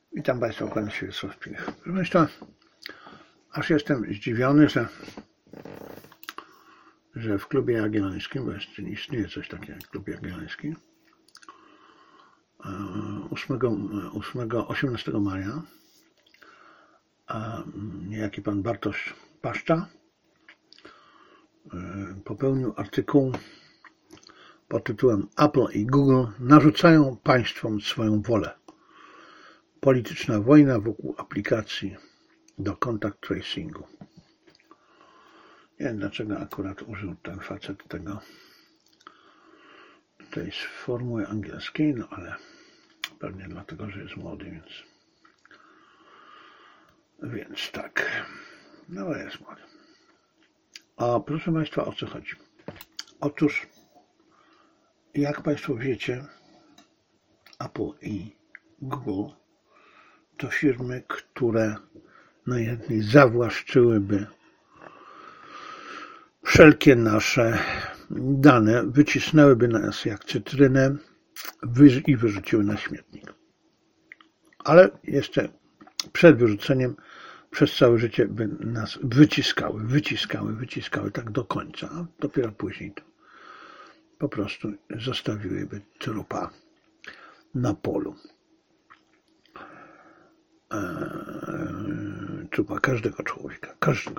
Witam Państwa, kłaniam się Sławczyk. Proszę Państwa, aż jestem zdziwiony, że w Klubie Jagiellońskim, bo jeszcze nie istnieje coś takiego jak Klub Jagielloński, 18 maja niejaki pan Bartosz Paszcza popełnił artykuł pod tytułem Apple i Google narzucają państwom swoją wolę. Polityczna wojna wokół aplikacji do contact tracingu. Nie wiem, dlaczego akurat użył ten facet tej formuły angielskiej, no ale pewnie dlatego, że jest młody, więc tak, no jest młody. A proszę Państwa, o co chodzi? Otóż, jak Państwo wiecie, Apple i Google to firmy, które najchętniej zawłaszczyłyby wszelkie nasze dane, wycisnęłyby nas jak cytrynę i wyrzuciły na śmietnik. Ale jeszcze przed wyrzuceniem przez całe życie by nas wyciskały tak do końca, a dopiero później to po prostu zostawiłyby trupa na polu. Trupa każdego człowieka.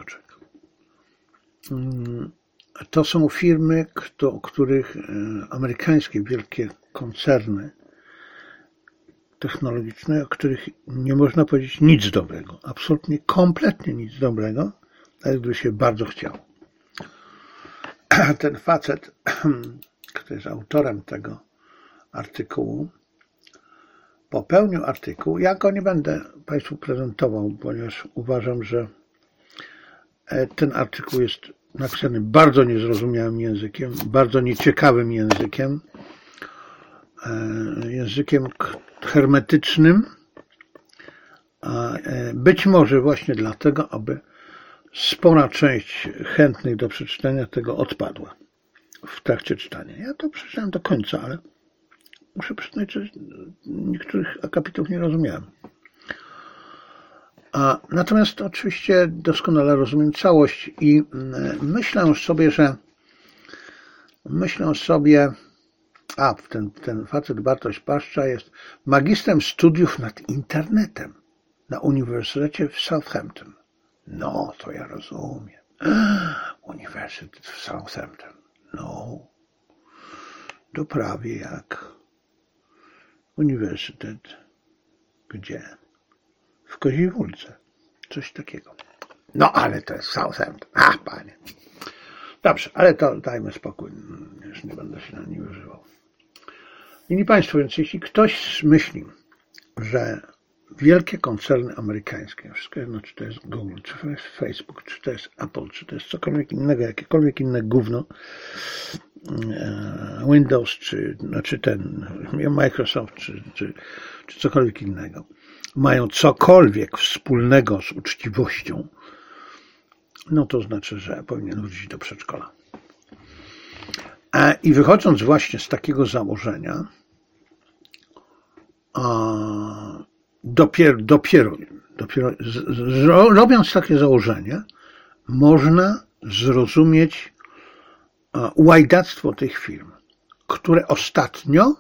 To są firmy, których amerykańskie wielkie koncerny technologiczne, o których nie można powiedzieć nic dobrego. Absolutnie, kompletnie nic dobrego, ale gdyby się bardzo chciał. Ten facet, który jest autorem tego artykułu, popełnił artykuł. Ja go nie będę Państwu prezentował, ponieważ uważam, że ten artykuł jest napisany bardzo niezrozumiałym językiem, bardzo nieciekawym językiem hermetycznym, być może właśnie dlatego, aby spora część chętnych do przeczytania tego odpadła w trakcie czytania. Ja to przeczytałem do końca, ale muszę przyznać, że niektórych akapitów nie rozumiałem. Natomiast oczywiście doskonale rozumiem całość i myślę sobie, ten facet Bartosz Paszcza jest magistrem studiów nad internetem na Uniwersytecie w Southampton. No, to ja rozumiem. Uniwersytet w Southampton. No, to prawie jak uniwersytet, gdzie? W Koziej Wólce. Coś takiego. No, ale to jest Southampton. Panie. Dobrze, ale to dajmy spokój. Już nie będę się na nim używał. Inni Państwo, więc jeśli ktoś myśli, że wielkie koncerny amerykańskie, wszystko jedno, czy to jest Google, czy to jest Facebook, czy to jest Apple, czy to jest cokolwiek innego, jakiekolwiek inne gówno, Windows, czy ten Microsoft, czy cokolwiek innego, mają cokolwiek wspólnego z uczciwością, no to znaczy, że powinien wrócić do przedszkola. I wychodząc właśnie z takiego założenia, dopiero robiąc takie założenie, można zrozumieć łajdactwo tych firm, które ostatnio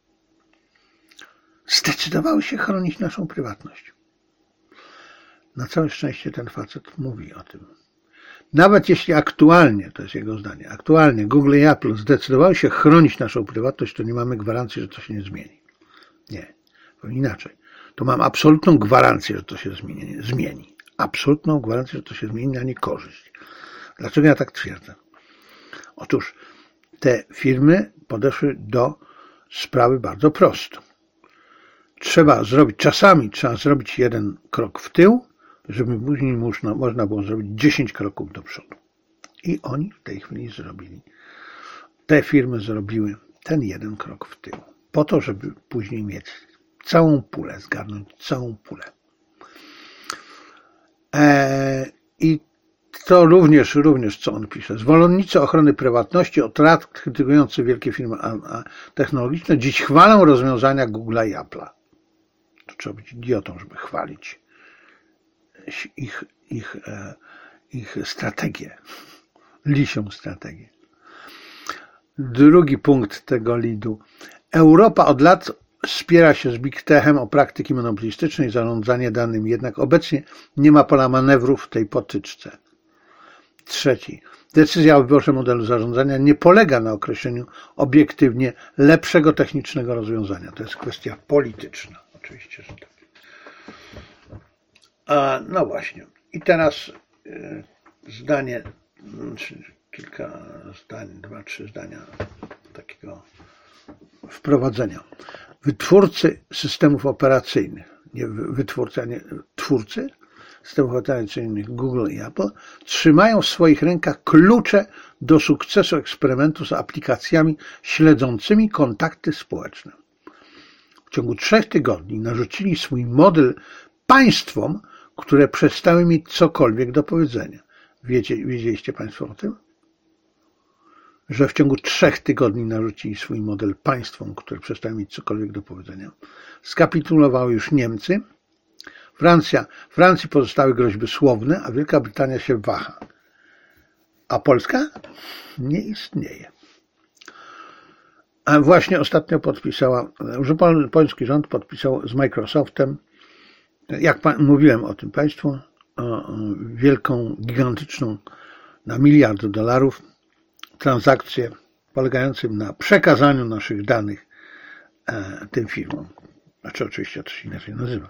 zdecydowały się chronić naszą prywatność. Na całe szczęście ten facet mówi o tym. Nawet jeśli aktualnie, to jest jego zdanie, aktualnie Google i Apple zdecydowały się chronić naszą prywatność, to nie mamy gwarancji, że to się nie zmieni. Nie, powiem inaczej. To mam absolutną gwarancję, że to się zmieni. Absolutną gwarancję, że to się zmieni na niekorzyść. Dlaczego ja tak twierdzę? Otóż te firmy podeszły do sprawy bardzo prosto. Czasami trzeba zrobić jeden krok w tył, żeby później można było zrobić 10 kroków do przodu. I oni w tej chwili te firmy zrobiły ten jeden krok w tył. Po to, żeby później mieć całą pulę, zgarnąć całą pulę. I to również, co on pisze. Zwolennicy ochrony prywatności od lat krytykujący wielkie firmy technologiczne dziś chwalą rozwiązania Google'a i Apple'a. To trzeba być idiotą, żeby chwalić ich strategię, lisią strategię. Drugi punkt tego lidu. Europa od lat spiera się z Big Techem o praktyki monopolistyczne i zarządzanie danymi, jednak obecnie nie ma pola manewru w tej potyczce. Trzeci. Decyzja o wyborze modelu zarządzania nie polega na określeniu obiektywnie lepszego technicznego rozwiązania. To jest kwestia polityczna. Oczywiście, że tak. No właśnie. I teraz zdanie, kilka zdań, 2-3 zdania takiego wprowadzenia. Wytwórcy systemów operacyjnych, nie wytwórcy, a nie twórcy systemów operacyjnych Google i Apple trzymają w swoich rękach klucze do sukcesu eksperymentu z aplikacjami śledzącymi kontakty społeczne. W ciągu 3 tygodni narzucili swój model państwom, które przestały mieć cokolwiek do powiedzenia. Wiedzieliście Państwo o tym? Że w ciągu 3 tygodni narzucili swój model państwom, które przestały mieć cokolwiek do powiedzenia. Skapitulowały już Niemcy. Francji pozostały groźby słowne, a Wielka Brytania się waha. A Polska nie istnieje. A właśnie ostatnio polski rząd podpisał z Microsoftem, jak mówiłem o tym Państwu, wielką, gigantyczną na $1 miliard transakcję polegającą na przekazaniu naszych danych tym firmom. Znaczy oczywiście to się inaczej nazywa.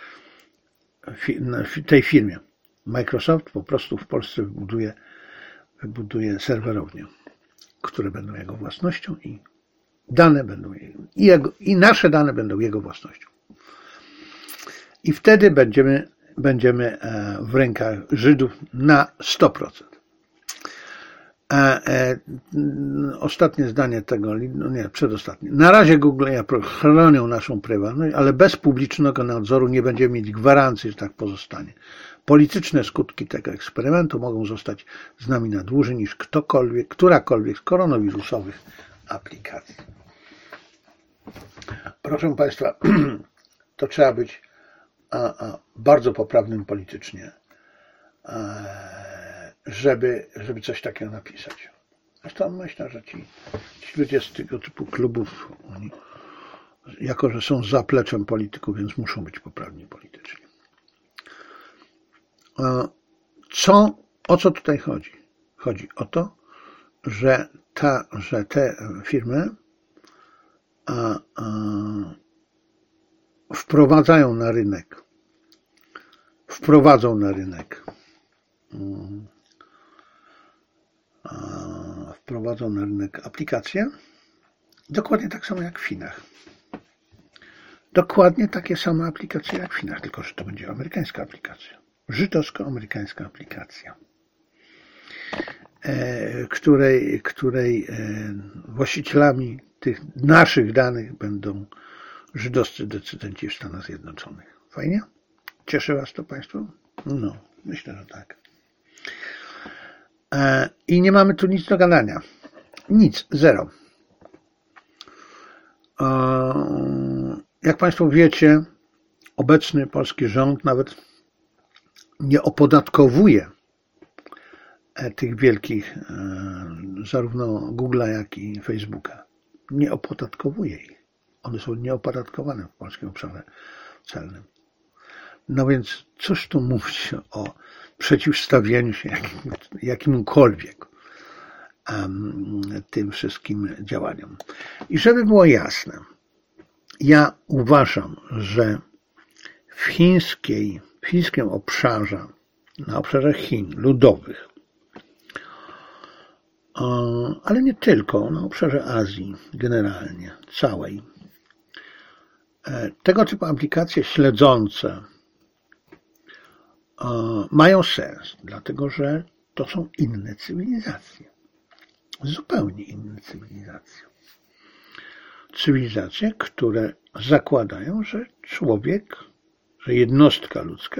Tej firmie. Microsoft po prostu w Polsce wybuduje serwerownie, które będą jego własnością i dane będą i nasze dane będą jego własnością. I wtedy będziemy w rękach Żydów na 100%. Ostatnie zdanie tego, przedostatnie. Na razie Google i Apple chronią naszą prywatność, ale bez publicznego nadzoru nie będziemy mieć gwarancji, że tak pozostanie. Polityczne skutki tego eksperymentu mogą zostać z nami na dłużej niż którakolwiek z koronawirusowych aplikacji. Proszę Państwa, to trzeba być bardzo poprawnym politycznie, żeby coś takiego napisać. Zresztą myślę, że ci ludzie z tego typu klubów, oni, jako że są zapleczem polityków, więc muszą być poprawni politycznie. O co tutaj chodzi? Chodzi o to, że te firmy wprowadzą na rynek aplikacje dokładnie tak samo jak w Chinach. Dokładnie takie same aplikacje jak w Chinach, tylko że to będzie amerykańska aplikacja. Żydowsko-amerykańska aplikacja, której właścicielami tych naszych danych będą żydowscy decydenci w Stanach Zjednoczonych. Fajnie? Cieszy Was to Państwo? No, myślę, że tak. I nie mamy tu nic do gadania. Nic, zero. Jak Państwo wiecie, obecny polski rząd nawet nie opodatkowuje tych wielkich, zarówno Google'a, jak i Facebooka. Nie opodatkowuje ich. One są nieopodatkowane w polskim obszarze celnym. No więc cóż tu mówić o przeciwstawieniu się jakimkolwiek tym wszystkim działaniom. I żeby było jasne, ja uważam, że w chińskim obszarze, na obszarze Chin ludowych, ale nie tylko, na obszarze Azji generalnie, całej, tego typu aplikacje śledzące mają sens, dlatego że to są inne cywilizacje. Zupełnie inne cywilizacje. Cywilizacje, które zakładają, że człowiek, że jednostka ludzka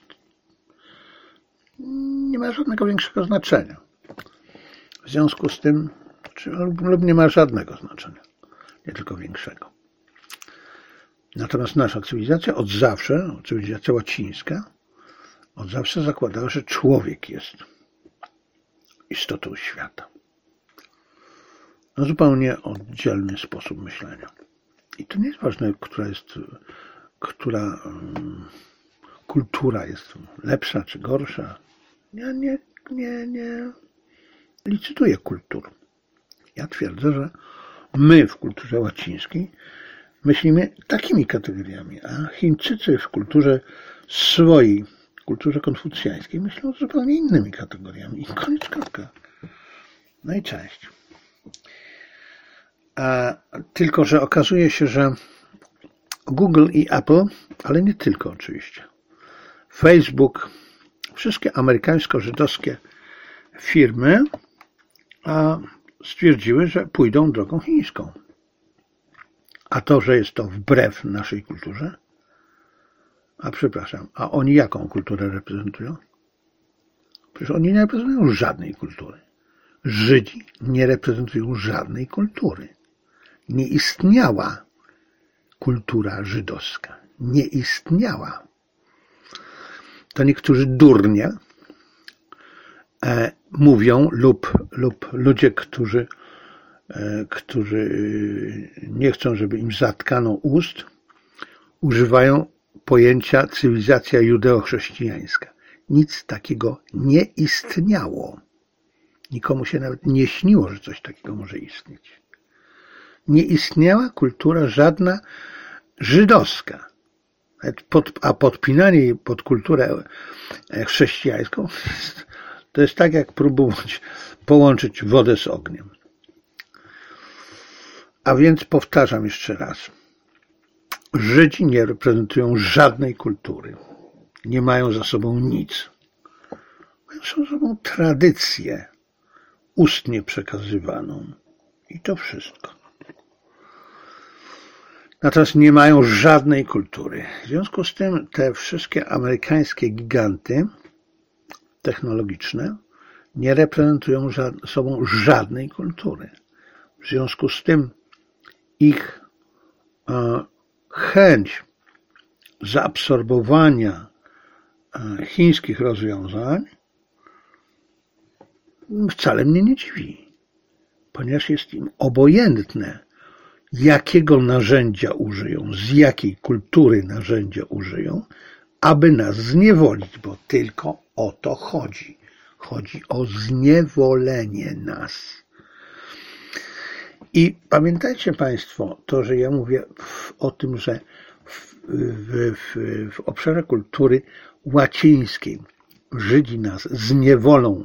nie ma żadnego większego znaczenia. W związku z tym, lub nie ma żadnego znaczenia, nie tylko większego. Natomiast nasza cywilizacja od zawsze, cywilizacja łacińska, od zawsze zakładała, że człowiek jest istotą świata. No, zupełnie oddzielny sposób myślenia. I to nie jest ważne, która kultura jest lepsza czy gorsza. Ja nie licytuję kultur. Ja twierdzę, że my w kulturze łacińskiej myślimy takimi kategoriami, a Chińczycy w kulturze swojej, kulturze konfucjańskiej myślą zupełnie innymi kategoriami. I koniec, kropka. No i cześć. Tylko że okazuje się, że Google i Apple, ale nie tylko oczywiście, Facebook, wszystkie amerykańsko-żydowskie firmy stwierdziły, że pójdą drogą chińską. A to, że jest to wbrew naszej kulturze? A oni jaką kulturę reprezentują? Przecież oni nie reprezentują żadnej kultury. Żydzi nie reprezentują żadnej kultury. Nie istniała kultura żydowska. Nie istniała. To niektórzy durnie mówią lub ludzie, którzy nie chcą, żeby im zatkano ust, używają pojęcia cywilizacja judeo-chrześcijańska. Nic takiego nie istniało. Nikomu się nawet nie śniło, że coś takiego może istnieć. Nie istniała kultura żadna żydowska. A podpinanie jej pod kulturę chrześcijańską to jest tak, jak próbować połączyć wodę z ogniem. A więc powtarzam jeszcze raz. Żydzi nie reprezentują żadnej kultury. Nie mają za sobą nic. Mają za sobą tradycję ustnie przekazywaną. I to wszystko. Natomiast nie mają żadnej kultury. W związku z tym te wszystkie amerykańskie giganty technologiczne nie reprezentują sobą żadnej kultury. W związku z tym ich chęć zaabsorbowania chińskich rozwiązań wcale mnie nie dziwi, ponieważ jest im obojętne, jakiego narzędzia użyją, z jakiej kultury narzędzia użyją, aby nas zniewolić, bo tylko o to chodzi. Chodzi o zniewolenie nas. I pamiętajcie Państwo to, że ja mówię o tym, że w obszarze kultury łacińskiej Żydzi nas zniewolą,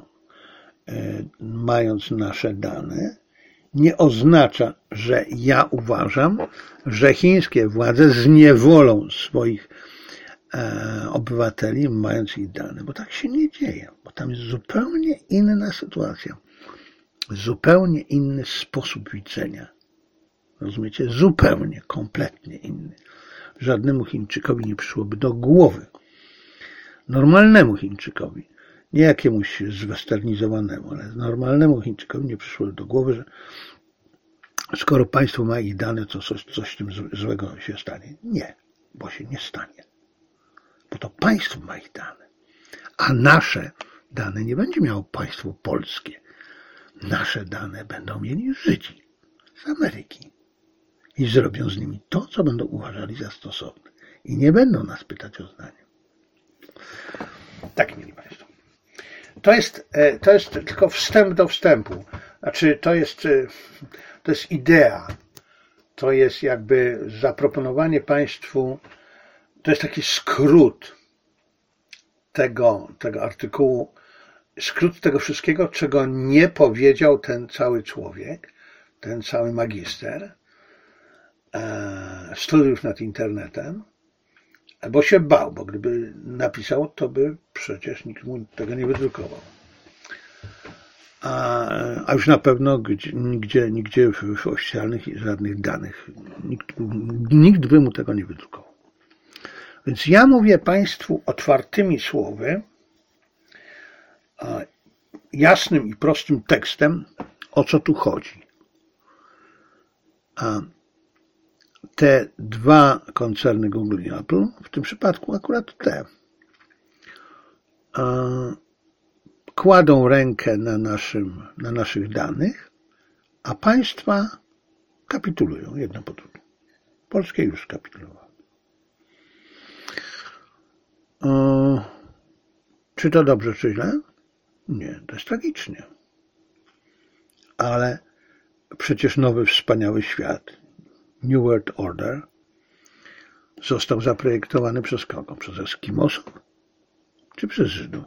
mając nasze dane, nie oznacza, że ja uważam, że chińskie władze zniewolą swoich obywateli, mając ich dane, bo tak się nie dzieje, bo tam jest zupełnie inna sytuacja, zupełnie inny sposób widzenia. Rozumiecie? Zupełnie, kompletnie inny. Żadnemu Chińczykowi nie przyszłoby do głowy, normalnemu Chińczykowi, nie jakiemuś zwesternizowanemu, ale normalnemu Chińczykowi nie przyszło do głowy, że skoro państwo ma ich dane, to coś z tym złego się stanie. Nie, bo się nie stanie. Bo to państwo ma ich dane. A nasze dane nie będzie miało państwo polskie. Nasze dane będą mieli Żydzi z Ameryki. I zrobią z nimi to, co będą uważali za stosowne. I nie będą nas pytać o zdanie. Tak, mieli Państwo. To jest tylko wstęp do wstępu. Znaczy, to jest idea. To jest jakby zaproponowanie Państwu, to jest taki skrót tego artykułu, skrót tego wszystkiego, czego nie powiedział ten cały człowiek, ten cały magister studiów nad internetem, bo się bał, bo gdyby napisał, to by przecież nikt mu tego nie wydrukował. A już na pewno nigdzie w oficjalnych żadnych danych nikt by mu tego nie wydrukował. Więc ja mówię Państwu otwartymi słowy, jasnym i prostym tekstem, o co tu chodzi. te dwa koncerny Google i Apple, w tym przypadku akurat te, kładą rękę na naszych danych, a państwa kapitulują jedno po drugim. Polskie już kapitulowało. Czy to dobrze, czy źle? Nie, to jest tragicznie. Ale przecież nowy, wspaniały świat, New World Order, został zaprojektowany przez kogo? Przez Eskimosów? Czy przez Żydów?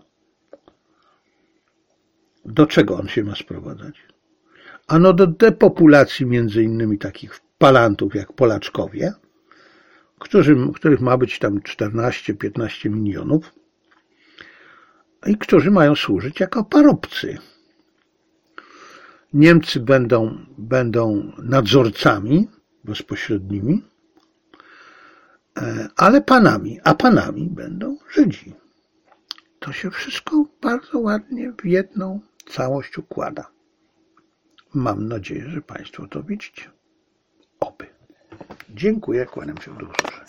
Do czego on się ma sprowadzać? Ano do depopulacji między innymi takich palantów jak Polaczkowie, których ma być tam 14-15 milionów i którzy mają służyć jako parobcy. Niemcy będą nadzorcami bezpośrednimi, ale panami będą Żydzi. To się wszystko bardzo ładnie w jedną całość układa. Mam nadzieję, że Państwo to widzicie. Oby. Dziękuję, kłaniam się do usłyszenia.